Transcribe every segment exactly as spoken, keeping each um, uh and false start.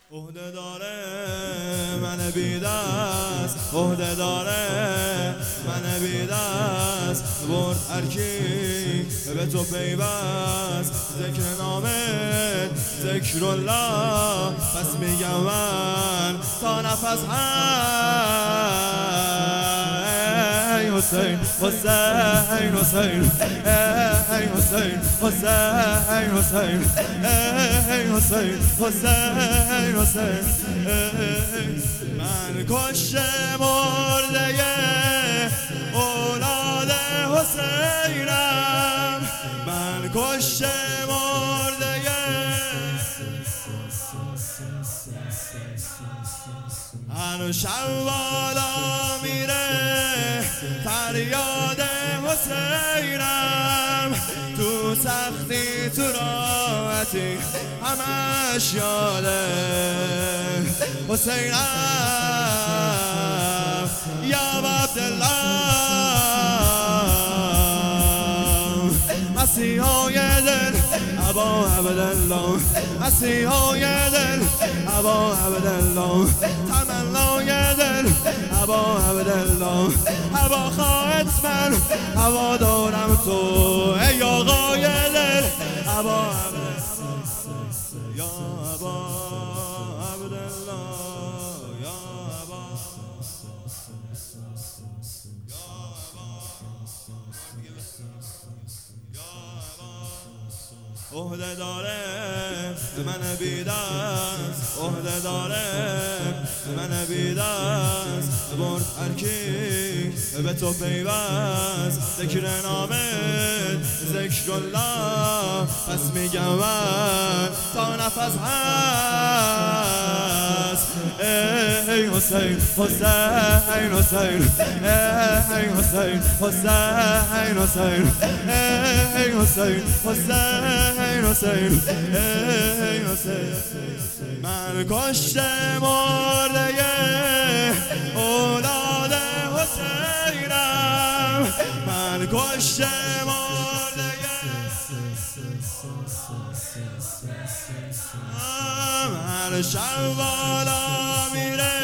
عهده داره من بی دست، عهده داره من بی دست، برد هر کی به تو پیوست. ذکر نامت ذکر الله، پس میگم من تا نفس هست. ای حسین حسین حسین ای حسین حسین حسین ای حسین حسین حسین. من کشته مرده اولاد حسینم، من کشته مرده هنو شب بالا میره فریاد حسینم. تو سختی تو راحتی همش یاده حسینم. یا عبدالله مسیحای دل ابا عبدالله، مسیحای دل ابا عبدالله، تمنای دل ابا عبدالله. ابا خواهد من ابا دارم تو، ای آقای دل ابا عبدالله، یا ابا عبدالله، یا ابا عهده داره من بی دست، عهده داره من بی دست، برد هر کی به تو پیوست. ذکر نامت ذکر الله، پس میگم من تا نفس هست. ای حسین حسین حسین ای حسین حسین حسین ای حسین حسین حسین ای حسین. من کشته مرده اولاد حسینم، من کشته مرده هر شب بالا میره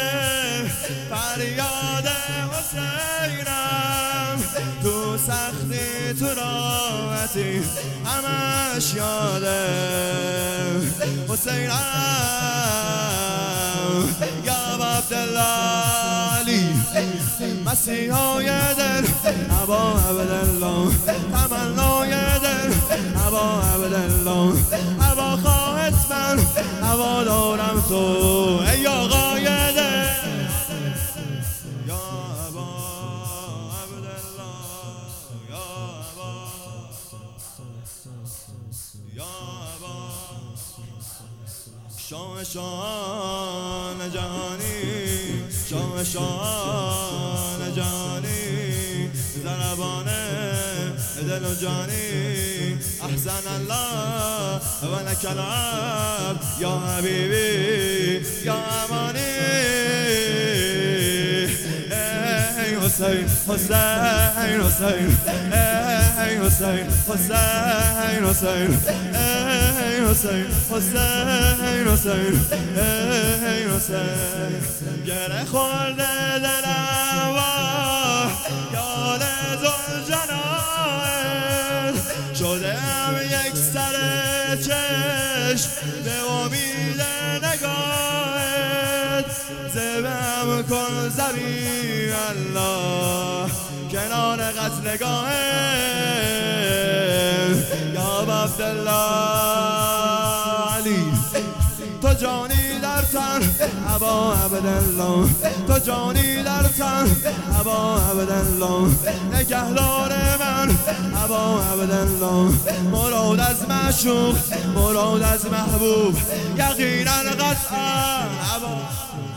فریاد حسینم. تو سختی تو راحتی همش یاده حسینم. یا عبدالله علی مسیحای دل ابا عبدالله، تمنای دل ابا عبدالله. ابا خواهد من ابا دارم تو، ای آقای دل یا ابا عبدالله، یا ابا یا ابا. شاه شاهان جهانی، شاه شاهان جهانی، ضربانه دل و جانی. احسن الله و لک العبد یا حبیبی یا امانی. ای حسین حسین حسین ای حسین حسین حسین ای حسین حسین حسین ای حسین. گره خورده دلم و یاد ذوالجلال، شدم یک سر چشم به امید نگاهت. زبم کن زمین الله کنار قتلگاهت. یا عبدالله علی تو جانی در تن ابا عبدالله، تو جانی در تن ابا عبدالله. نگهدار من ابا عبدالله، مراد از معشوق مراد از محبوب، یقینا قطعا ابا